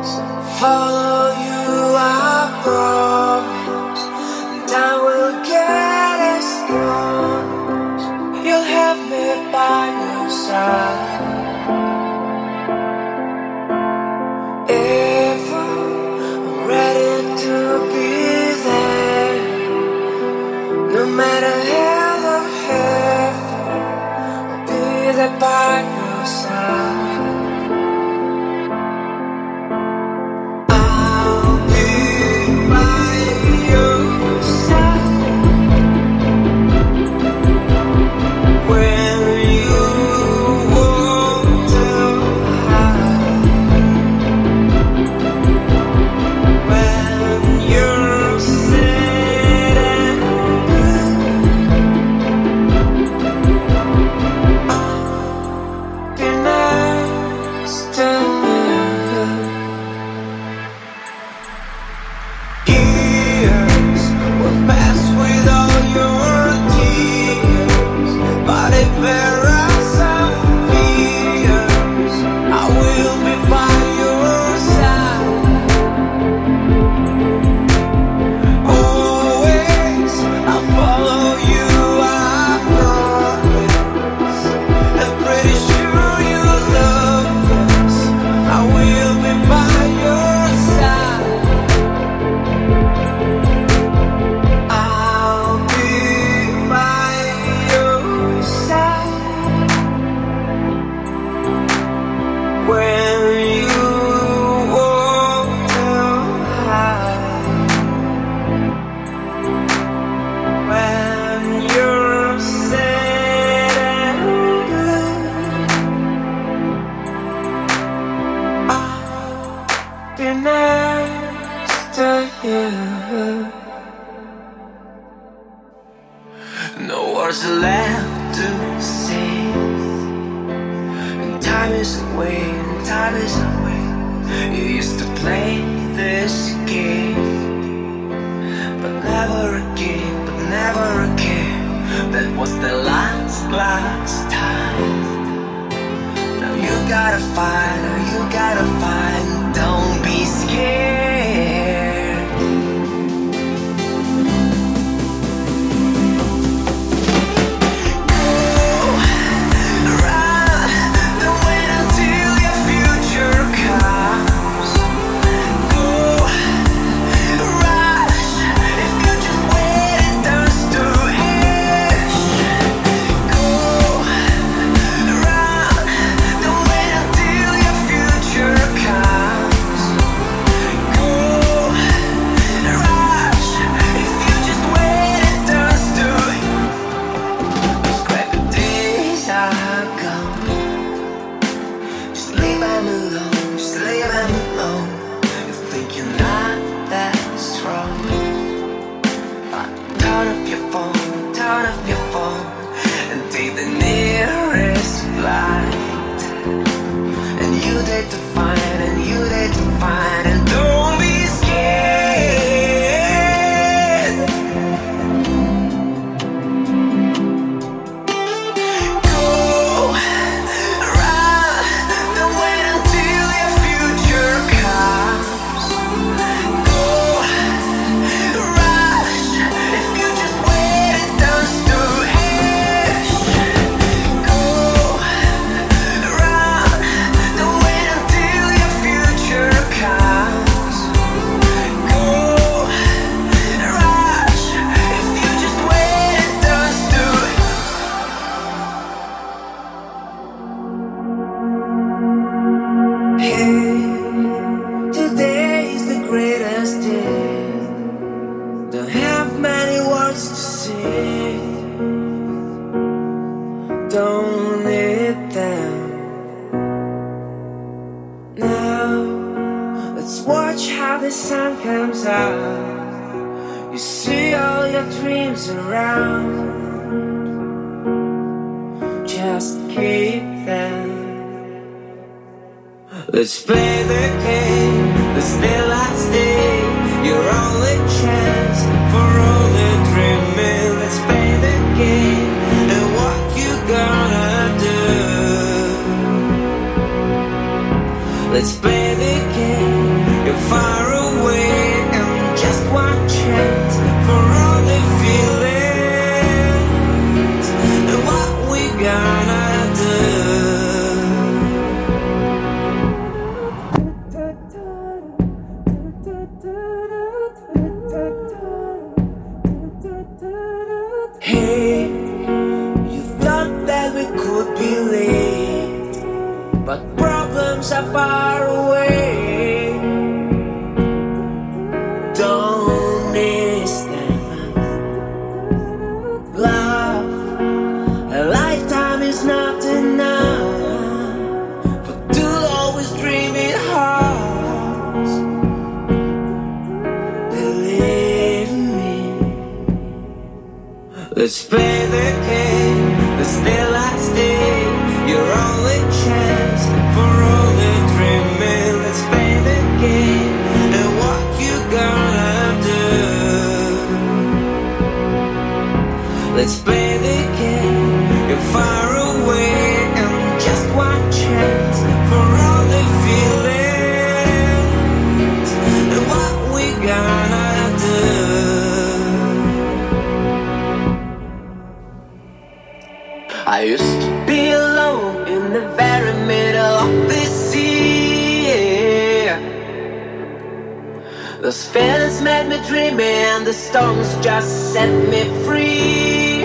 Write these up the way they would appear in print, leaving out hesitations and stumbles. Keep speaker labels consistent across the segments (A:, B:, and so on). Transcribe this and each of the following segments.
A: Follow you, I promise, and I will get as strong. You'll have me by your side. If I'm ready to be there, no matter hell or heaven, I'll be there by your side.
B: No words left to say, and time is away, and time is away. You used to play this game, but never again, but never again. That was the last time. Now you gotta fight, now you gotta fight. Don't be scared. Turn off your phone and take the nearest flight. And you dare to find, and you dare to find, and don't be scared. Go, run, don't wait until your future comes. Go, rush, if you just wait it turns to ash. Go, run, don't wait until your future comes. Go, rush, if you just wait it turns to
A: Hey, today is the greatest day. Don't have many words to say. Don't need them. Now, let's watch how the sun comes out. You see all your dreams around. Just keep them. Let's play the game, let's be last day. Your only chance for all the dreaming. Let's play the game, and what you gonna do? Let's play the game. you're far away, and just one chance for all the feelings. And what we gonna do? Hey, you thought that we could be late, but problems are far away. Don't miss them. Love, a lifetime is not enough for two always dreaming hearts. Believe me. Let's play the game. Let's the last day. Your only chance for all the dreaming. Let's play the game. And what you gonna do? Let's play the game. You're far away, and just one chance for all the feelings. And what we gonna do? I used to be alone in the very middle of the sea. Those feelings made me dreamy, and the storms just set me free.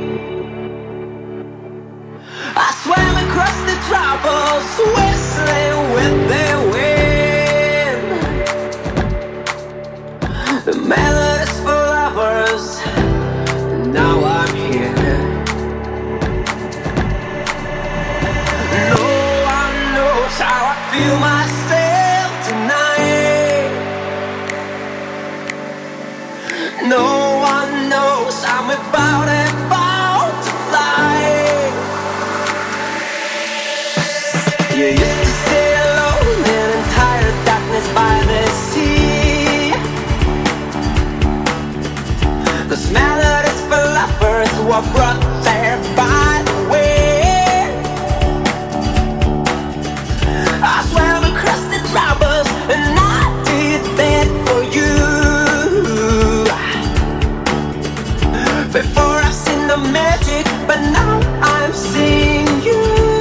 A: I swam across the troubles, whistling with the wind. The melodies for lovers, now I'm here. No one knows how I feel myself tonight. No one knows I'm about to fly. You used to stay alone in entire darkness by the sea. Those melodies for lovers were brought there by the wind. I swam across the troubles, and I did that for you. Before I've seen the magic, but now I'm seeing you.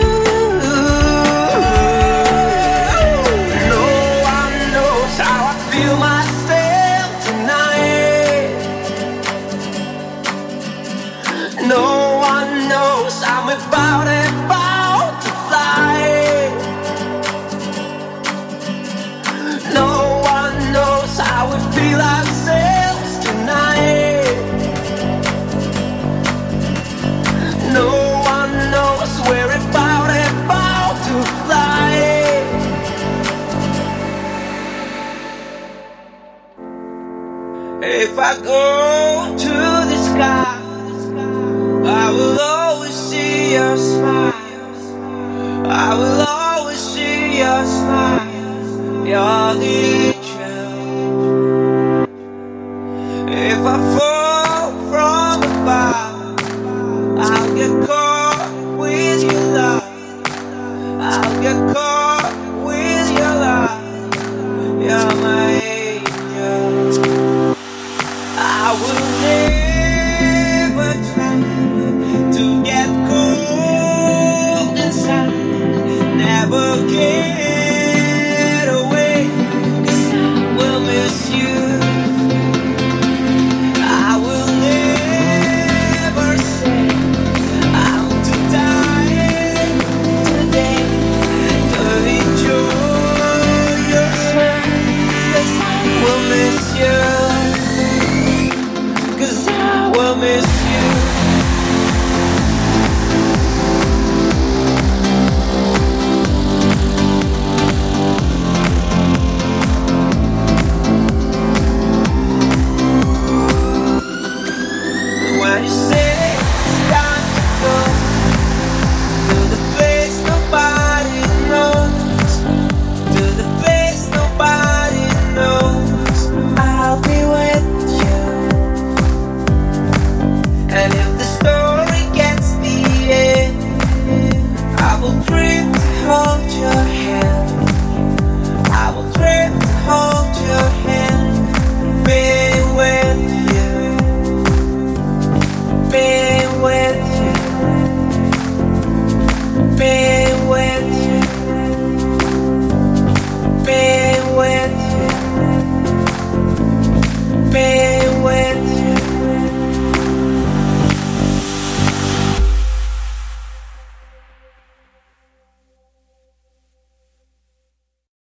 A: No one knows how I feel myself tonight. No one knows I'm about to fly. No one knows how we feel ourselves tonight. No one knows we're about to fly. If I go to the sky, I will always see your smile. I will always